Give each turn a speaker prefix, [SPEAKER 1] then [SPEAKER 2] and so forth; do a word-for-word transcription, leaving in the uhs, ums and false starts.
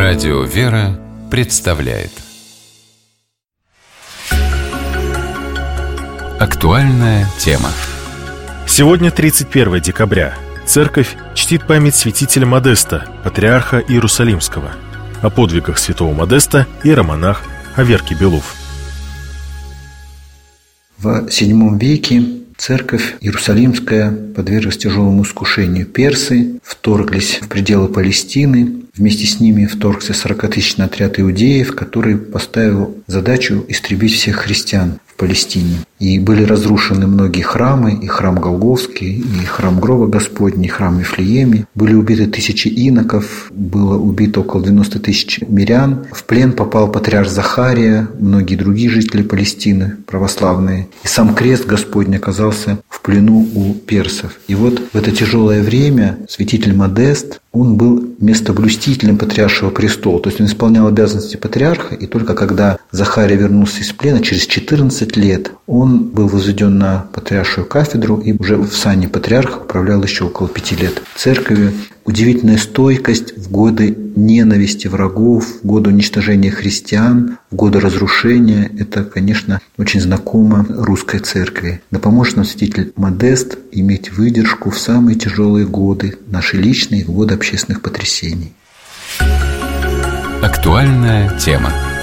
[SPEAKER 1] Радио «Вера» представляет актуальная тема.
[SPEAKER 2] Сегодня тридцать первое декабря. Церковь чтит память святителя Модеста, патриарха Иерусалимского. О подвигах святого Модеста иеромонах Аверкий Белов.
[SPEAKER 3] В седьмом веке церковь Иерусалимская подверглась тяжелому искушению. Персы вторглись в пределы Палестины. Вместе с ними вторгся сорокатысячный отряд иудеев, который поставил задачу истребить всех христиан в Палестине. И были разрушены многие храмы, и храм Голгофский, и храм Гроба Господня, и храм Вифлееме. Были убиты тысячи иноков, было убито около девяносто тысяч мирян. В плен попал патриарх Захария, многие другие жители Палестины, православные. И сам крест Господень оказался в плену у персов. И вот в это тяжелое время святитель Модест, он был местоблюстителем патриаршего престола. То есть он исполнял обязанности патриарха, и только когда Захария вернулся из плена, через четырнадцать лет, он был возведен на патриаршую кафедру и уже в сане патриарха управлял еще около пяти лет церковью. Удивительная стойкость в годы ненависти врагов, в годы уничтожения христиан, в годы разрушения. Это, конечно, очень знакомо русской церкви. Да поможет нам святитель Модест иметь выдержку в самые тяжелые годы, наши личные, в годы общественных потрясений.
[SPEAKER 1] Актуальная тема.